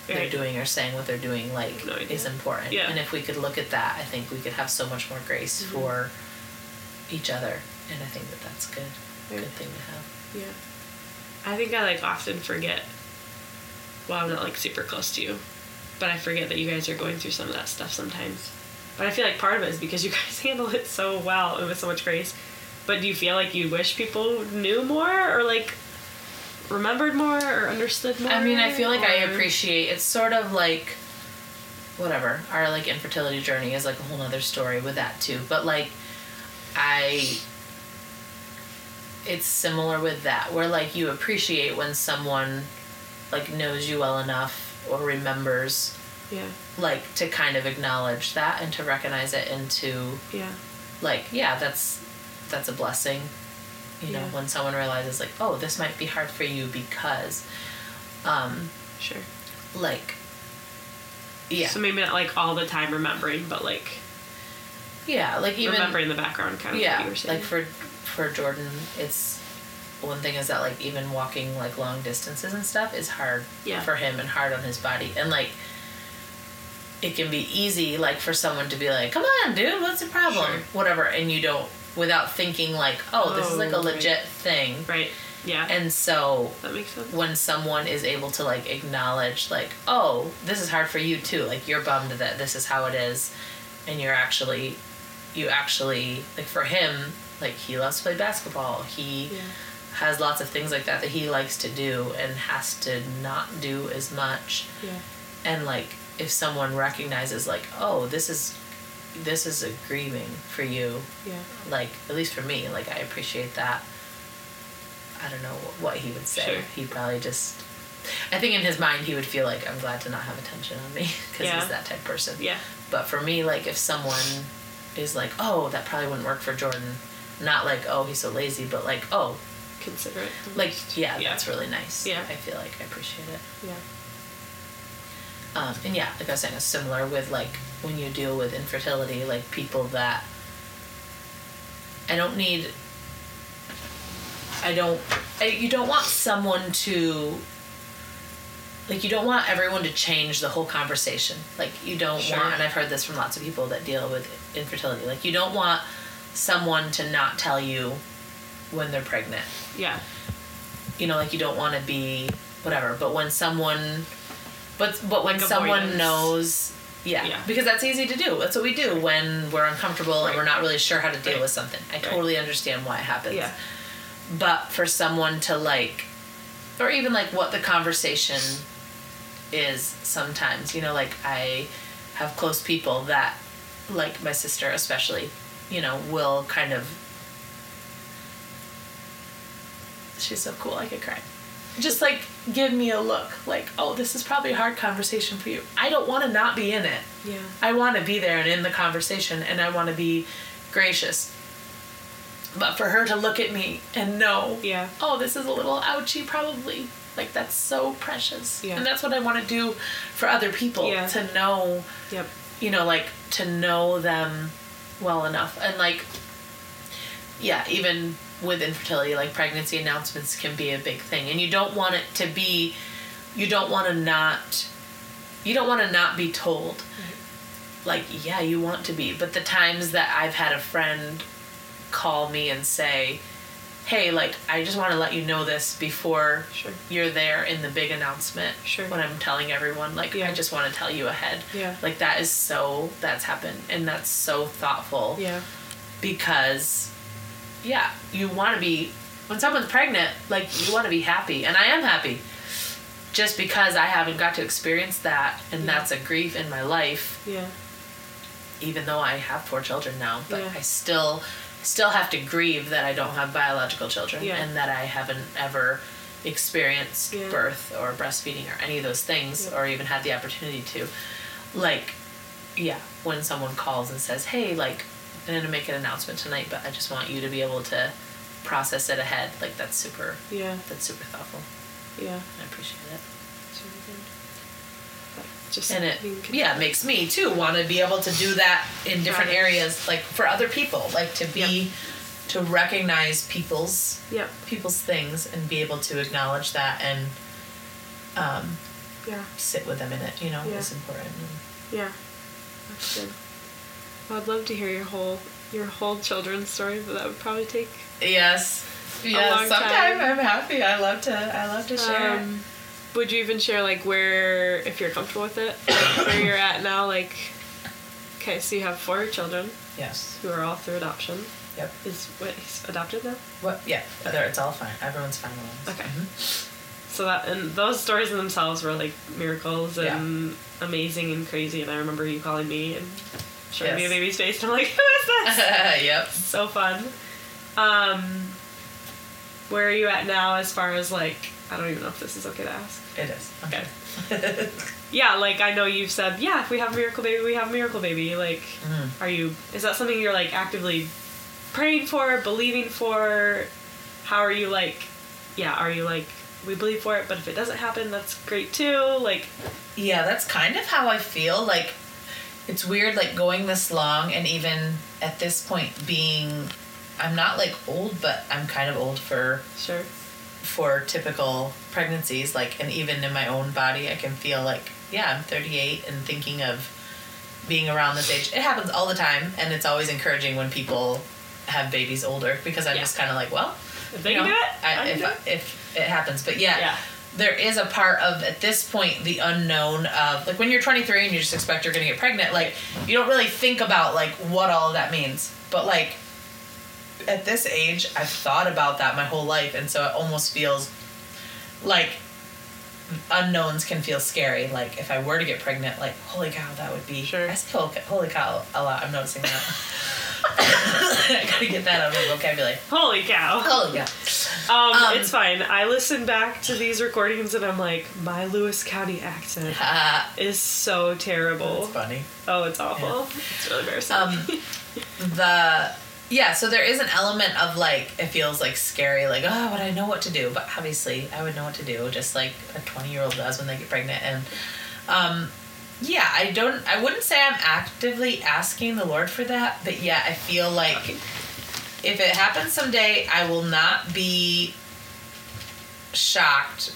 they're Right. doing or saying what they're doing, like, No idea. is important. Yeah. And if we could look at that, I think we could have so much more grace Mhm. for each other. And I think that that's good. Right. Good thing to have. Yeah. I think I, like, often forget, well, I'm not, like, super close to you, but I forget that you guys are going through some of that stuff sometimes. But I feel like part of it is because you guys handle it so well and with so much grace. But do you feel like you wish people knew more, or, like, remembered more, or understood more? I mean, I feel like I or- appreciate, it's sort of like, whatever, our, like, infertility journey is, like, a whole nother story with that, too. But, like, I, it's similar with that, where, like, you appreciate when someone, like, knows you well enough or remembers, Yeah. like, to kind of acknowledge that and to recognize it and to, Yeah. like, yeah, that's, that's a blessing. You know, Yeah. when someone realizes, like, oh, this might be hard for you because, um, Sure. like, yeah. So maybe not, like, all the time remembering, but, like, Yeah, like even remembering the background kind of what yeah, you were saying. like for for Jordan, it's one thing is that, like, even walking, like, long distances and stuff is hard Yeah. for him and hard on his body, and, like, it can be easy, like, for someone to be like, come on, dude, what's the problem? Sure. Whatever, and you don't, without thinking, like, oh, this is, like, a Oh, right. legit thing. Right. Yeah. And so that makes sense. when someone is able to, like, acknowledge, like, oh, this is hard for you too, like, you're bummed that this is how it is, and you're actually, you actually, like, for him, like, he loves to play basketball, he Yeah. has lots of things like that that he likes to do and has to not do as much. Yeah. And, like, if someone recognizes, like, oh, this is this is a grieving for you, Yeah. like, at least for me, like, I appreciate that. I don't know what he would say. Sure. He'd probably just, I think in his mind he would feel like, I'm glad to not have attention on me, because Yeah. he's that type of person. Yeah. But for me, like, if someone is like, oh, that probably wouldn't work for Jordan, not like, oh, he's so lazy, but like, oh, Consider it. like, yeah, Yeah. that's really nice. Yeah. I feel like I appreciate it. Yeah. Um, and yeah, like I was saying, it's similar with, like, when you deal with infertility, like, people that I don't need, I don't, I, you don't want someone to, like, you don't want everyone to change the whole conversation. Like, you don't Sure. want, and I've heard this from lots of people that deal with infertility, like, you don't want someone to not tell you when they're pregnant. Yeah. You know, like, you don't want to be whatever, but when someone, but but when Like someone avoidance. knows, yeah, Yeah. because that's easy to do. That's what we do when we're uncomfortable Right. and we're not really sure how to deal Right. with something. I Right. totally understand why it happens. Yeah. But for someone to, like, or even, like, what the conversation is sometimes, you know, like, I have close people that, like, my sister especially, you know, will kind of, she's so cool, I could cry. Just, like, give me a look, like, oh, this is probably a hard conversation for you. I don't want to not be in it. Yeah. I want to be there and in the conversation, and I want to be gracious. But for her to look at me and know, Yeah. oh, this is a little ouchy, probably, like, that's so precious. Yeah. And that's what I want to do for other people, Yeah. to know, Yep. you know, like, to know them well enough. And, like, yeah, even with infertility, like, pregnancy announcements can be a big thing. And you don't want it to be, you don't want to not, you don't want to not be told. Like, yeah, you want to be. But the times that I've had a friend call me and say, hey, like, I just want to let you know this before Sure. you're there in the big announcement. Sure. When I'm telling everyone, like, Yeah. I just want to tell you ahead. Yeah. Like, that is so, that's happened. And that's so thoughtful. Yeah. Because, yeah, you want to be, when someone's pregnant, like, you want to be happy. And I am happy. Just because I haven't got to experience that, and Yeah. that's a grief in my life, Yeah. even though I have four children now, but Yeah. I still still have to grieve that I don't have biological children, Yeah. and that I haven't ever experienced Yeah. birth or breastfeeding or any of those things, Yeah. or even had the opportunity to. Like, yeah, when someone calls and says, hey, like, I'm going to make an announcement tonight, but I just want you to be able to process it ahead, like, that's super, Yeah. that's super thoughtful. Yeah. I appreciate it. It's really good. But just And it, being yeah, considerate. makes me too want to be able to do that in different Right. areas, like, for other people, like, to be, Yep. to recognize people's, Yep. people's things and be able to acknowledge that, and, um, yeah. sit with them in it, you know, yeah. is important. Yeah, that's good. Well, I'd love to hear your whole your whole children's story, but that would probably take yes, a yeah. long Sometime time. I'm happy. I love to. I love to share. Um, would you even share like where, if you're comfortable with it, like where you're at now? Like, okay, so you have four children. Yes. Who are all through adoption. Yep. Is what he's adopted now? What? Yeah. There, it's all fine. Everyone's fine with it. Okay. Mm-hmm. So that, and those stories in themselves were like miracles and yeah. amazing and crazy. And I remember you calling me and showing yes. me a baby's face, and I'm like, who is this? Yep. So fun. Um, where are you at now as far as like, I don't even know if this is okay to ask. It is. Okay. Yeah, like I know you've said, yeah, if we have a miracle baby, we have a miracle baby. Like, mm-hmm. are you, is that something you're like actively praying for, believing for? How are you like, yeah, are you like, we believe for it, but if it doesn't happen, that's great too? Like, yeah, that's kind of how I feel. Like, it's weird, like going this long, and even at this point being, I'm not like old, but I'm kind of old for sure for typical pregnancies. Like, and even in my own body, I can feel like, yeah, I'm thirty-eight and thinking of being around this age. It happens all the time, and it's always encouraging when people have babies older, because I'm yeah. just kind of like, well, if they you know, can do it, I, if, do it. if it happens. But yeah, yeah, there is a part of, at this point, the unknown of, like, when you're twenty-three and you just expect you're going to get pregnant, like, you don't really think about, like, what all of that means. But, like, at this age, I've thought about that my whole life, and so it almost feels like unknowns can feel scary. Like, if I were to get pregnant, like, holy cow, that would be... Sure. I say holy cow a lot. I'm noticing that. I gotta get that out of my vocabulary. Holy cow. Holy cow. Um, Um, it's fine. I listen back to these recordings and I'm like, my Lewis County accent Uh, is so terrible. It's funny. Oh, it's awful. Yeah. It's really embarrassing. Um, the... Yeah, so there is an element of, like, it feels, like, scary, like, oh, would I know what to do? But obviously, I would know what to do, just like a twenty-year-old does when they get pregnant. And, um, yeah, I don't, I wouldn't say I'm actively asking the Lord for that, but yeah, I feel like if it happens someday, I will not be shocked,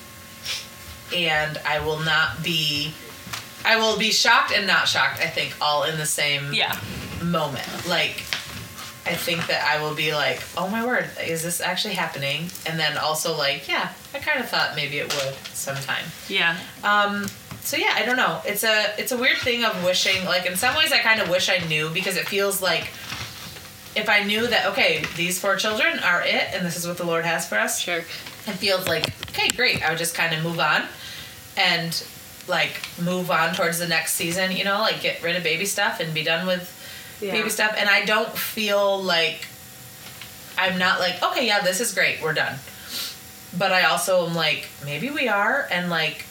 and I will not be, I will be shocked and not shocked, I think, all in the same yeah. moment. Like, I think that I will be like, oh my word, is this actually happening? And then also like, yeah, I kind of thought maybe it would sometime. Yeah. Um, so yeah, I don't know. It's a it's a weird thing of wishing, like in some ways I kind of wish I knew, because it feels like if I knew that, okay, these four children are it and this is what the Lord has for us. Sure. It feels like, okay, great. I would just kind of move on and like move on towards the next season, you know, like get rid of baby stuff and be done with yeah. baby stuff. And I don't feel like, I'm not like, okay, yeah, this is great, we're done. But I also am like, maybe we are. And like,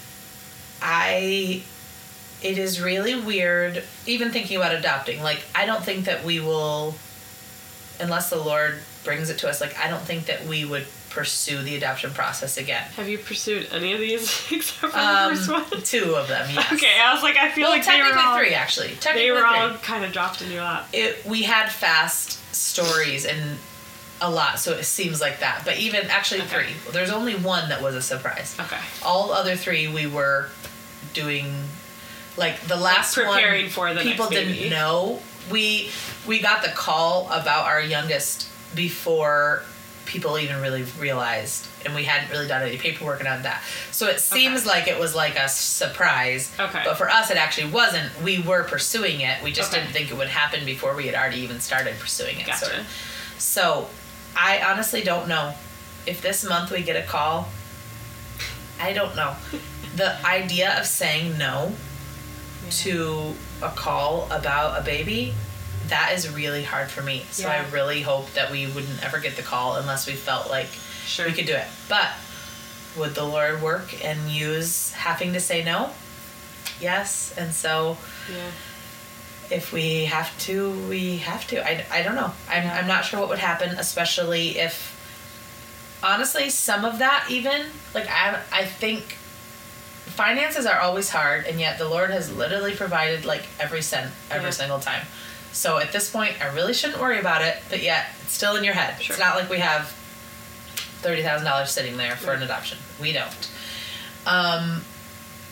I, it is really weird, even thinking about adopting. Like, I don't think that we will, unless the Lord brings it to us, like, I don't think that we would pursue the adoption process again. Have you pursued any of these except for um, the first one? Two of them, yes. Okay, I was like, I feel well, like they were technically all... three, actually. Technically they were three. all kind of dropped in your lap. It, we had fast stories and a lot, so it seems like that. But even, actually okay. three. There's only one that was a surprise. Okay. All other three we were doing, like, the last like preparing one, for the people next baby. didn't know. We, we got the call about our youngest before people even really realized, and we hadn't really done any paperwork on that. So it seems okay. like it was like a surprise. Okay. But for us, it actually wasn't. We were pursuing it. We just okay. didn't think it would happen before we had already even started pursuing it. Gotcha. Sort of. So I honestly don't know. If this month we get a call, I don't know. The idea of saying no yeah. to a call about a baby, that is really hard for me. So yeah. I really hope that we wouldn't ever get the call unless we felt like sure. we could do it. But would the Lord work and use having to say no? Yes. And so yeah. if we have to, we have to. I, I don't know. I'm, yeah. I'm not sure what would happen, especially if, honestly, some of that even, like, I, I think finances are always hard, and yet the Lord has literally provided, like, every cent, every yeah. single time. So at this point, I really shouldn't worry about it, but yet it's still in your head. Sure. It's not like we have thirty thousand dollars sitting there for right. an adoption. We don't. Um,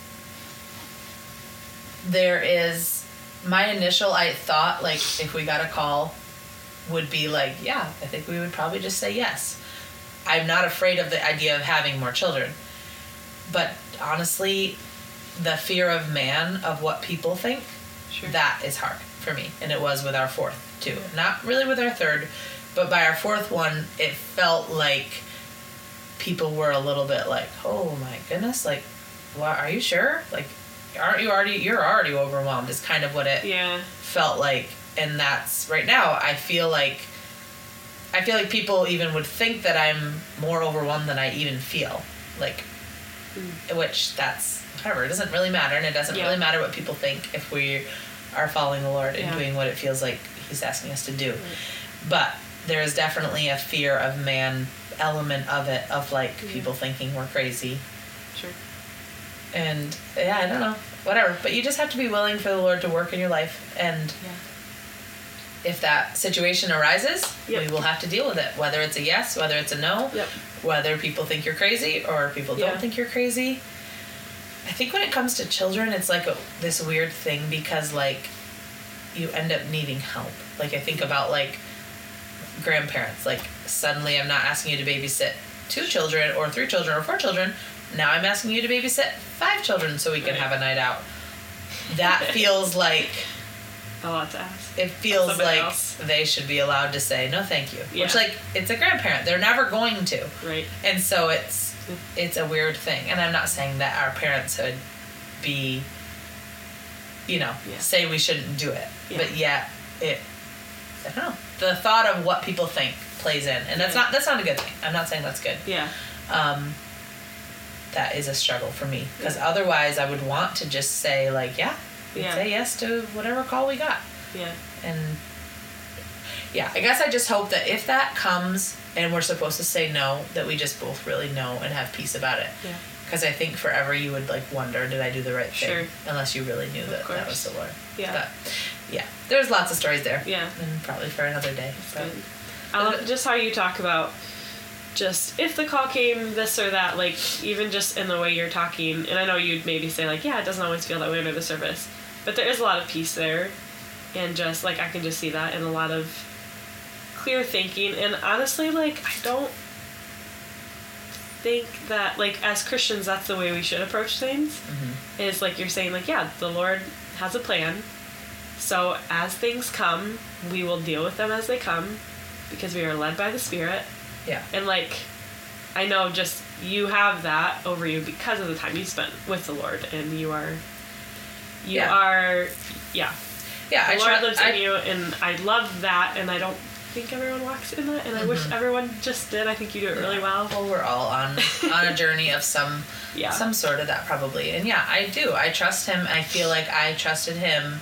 there is my initial I thought like if we got a call would be like, yeah, I think we would probably just say yes. I'm not afraid of the idea of having more children. But honestly, the fear of man, of what people think, sure. that is hard for me. And it was with our fourth, too. Not really with our third, but by our fourth one, it felt like people were a little bit like, oh my goodness, like, what, are you sure? Like, aren't you already, you're already overwhelmed is kind of what it yeah. felt like. And that's, right now, I feel like, I feel like people even would think that I'm more overwhelmed than I even feel. Like, mm. which that's, whatever, it doesn't really matter. And it doesn't yeah. really matter what people think if we are following the Lord and yeah. doing what it feels like He's asking us to do. Right. But there is definitely a fear of man element of it, of like yeah. people thinking we're crazy. Sure. And yeah, I don't know, whatever. But you just have to be willing for the Lord to work in your life. And yeah. if that situation arises, yep. we will have to deal with it. Whether it's a yes, whether it's a no, yep. whether people think you're crazy or people yeah. don't think you're crazy. I think when it comes to children, it's like a, this weird thing because like you end up needing help. Like I think about like grandparents. Like suddenly I'm not asking you to babysit two children or three children or four children. Now I'm asking you to babysit five children so we can right. have a night out. That feels like a lot to ask. It feels Somebody like else. They should be allowed to say no thank you. Yeah. Which like it's a grandparent. They're never going to. Right. And so it's it's a weird thing. And I'm not saying that our parents would be you know, yeah. say we shouldn't do it. Yeah. But yet it I don't know. The thought of what people think plays in. And that's yeah. not that's not a good thing. I'm not saying that's good. Yeah. Um that is a struggle for me. Because yeah. otherwise I would want to just say like, yeah, yeah. say yes to whatever call we got. Yeah. And yeah, I guess I just hope that if that comes and we're supposed to say no, that we just both really know and have peace about it. Yeah. Because I think forever you would like wonder, did I do the right thing? Sure. Unless you really knew that that was the Lord. Yeah. But yeah, there's lots of stories there. Yeah. And probably for another day. That's good. I love just how you talk about just if the call came this or that, like even just in the way you're talking, and I know you'd maybe say like, yeah, it doesn't always feel that way under the surface, but there is a lot of peace there, and just like I can just see that, and a lot of clear thinking, and honestly, like I don't think that like as Christians that's the way we should approach things. Mm-hmm. Is like you're saying like, yeah, the Lord has a plan, so as things come, we will deal with them as they come, because we are led by the Spirit. Yeah. And, like, I know just you have that over you because of the time you spent with the Lord. And you are, you yeah. are, yeah. Yeah, the I Lord try, lives I, in you, and I love that, and I don't think everyone walks in that, and mm-hmm. I wish everyone just did. I think you do it really well. Well, we're all on on a journey of some yeah. some sort of that, probably. And, yeah, I do. I trust Him. I feel like I trusted Him.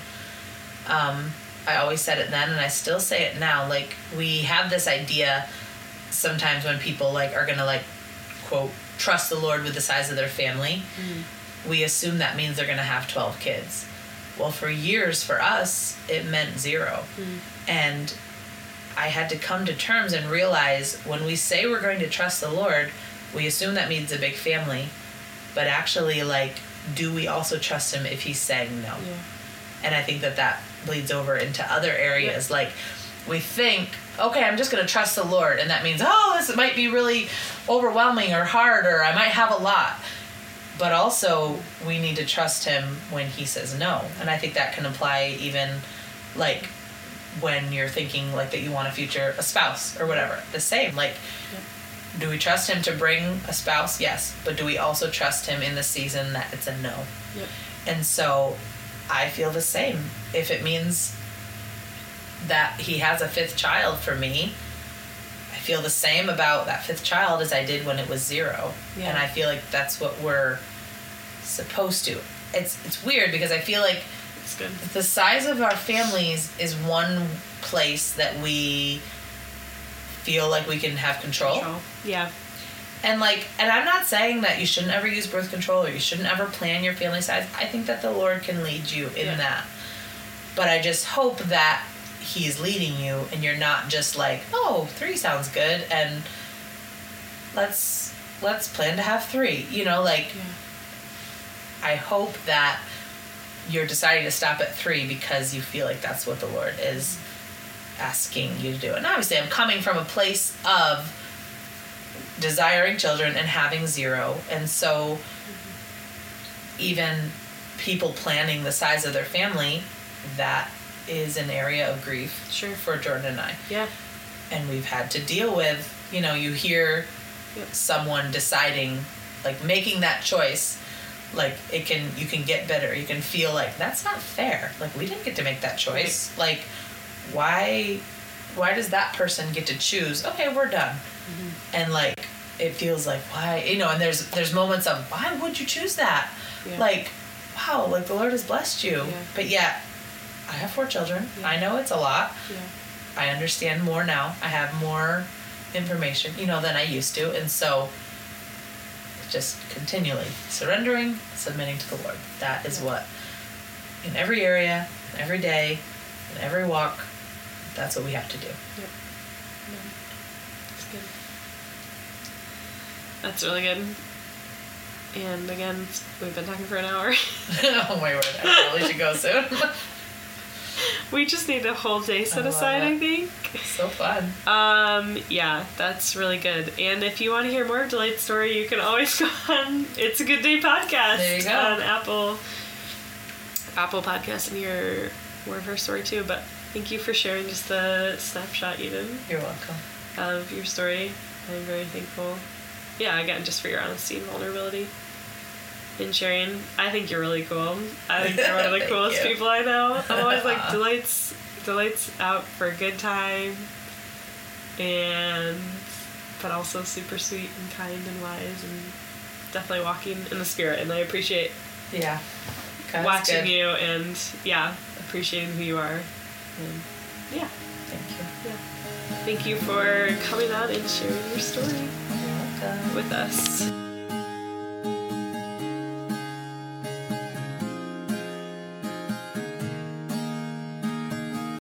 Um, I always said it then, and I still say it now. Like, we have this idea sometimes when people like are gonna like quote trust the Lord with the size of their family, mm. we assume that means they're gonna have twelve kids. Well, for years for us it meant zero. Mm. And I had to come to terms and realize when we say we're going to trust the Lord, we assume that means a big family, but actually like do we also trust Him if He's saying no? Yeah. And I think that that bleeds over into other areas. Yeah. Like we think, okay, I'm just going to trust the Lord. And that means, oh, this might be really overwhelming or hard, or I might have a lot. But also, we need to trust Him when He says no. And I think that can apply even, like, when you're thinking, like, that you want a future, a spouse, or whatever. The same. Like, yep. do we trust Him to bring a spouse? Yes. But do we also trust Him in the season that it's a no? Yep. And so, I feel the same. If it means that He has a fifth child for me, I feel the same about that fifth child as I did when it was zero. Yeah. And I feel like that's what we're supposed to. It's it's weird because I feel like it's good. The size of our families is one place that we feel like we can have control. Control. Yeah. And like, and I'm not saying that you shouldn't ever use birth control or you shouldn't ever plan your family size. I think that the Lord can lead you in yeah. that. But I just hope that He's leading you and you're not just like, oh, three sounds good and let's let's plan to have three. You know, like yeah. I hope that you're deciding to stop at three because you feel like that's what the Lord is asking you to do. And obviously I'm coming from a place of desiring children and having zero. And so even people planning the size of their family, that is an area of grief Sure. for Jordan and I. Yeah. And we've had to deal with, you know, you hear Yep. someone deciding, like making that choice, like it can, you can get bitter. You can feel like that's not fair. Like we didn't get to make that choice. Right. Like why, why does that person get to choose? Okay, we're done. Mm-hmm. And like, it feels like why, you know, and there's, there's moments of why would you choose that? Yeah. Like, wow, like the Lord has blessed you. Yeah. But yet I have four children. Yeah. I know it's a lot. Yeah. I understand more now. I have more information, you know, than I used to. And so just continually surrendering, submitting to the Lord. That is yeah. what, in every area, in every day, in every walk, that's what we have to do. Yep. That's good. That's really good. And again, we've been talking for an hour. Oh my word, I probably should go soon. We just need a whole day set I aside, it. I think. So fun. Um, yeah, that's really good. And if you want to hear more of Delight's story, you can always go on It's a Good Day podcast. There you go. On Apple, Apple Podcasts and hear more of her story too. But thank you for sharing just the snapshot, Eden. You're welcome. Of your story. I'm very thankful. Yeah, again, just for your honesty and vulnerability. And sharing. I think you're really cool. I think you're one of the coolest you. people I know. I'm always like, Delight's, Delight's out for a good time. And, but also super sweet and kind and wise and definitely walking in the Spirit. And I appreciate yeah, God, watching you and, yeah, appreciating who you are. And, yeah. Thank you. Yeah. Thank you for coming on and sharing your story with us.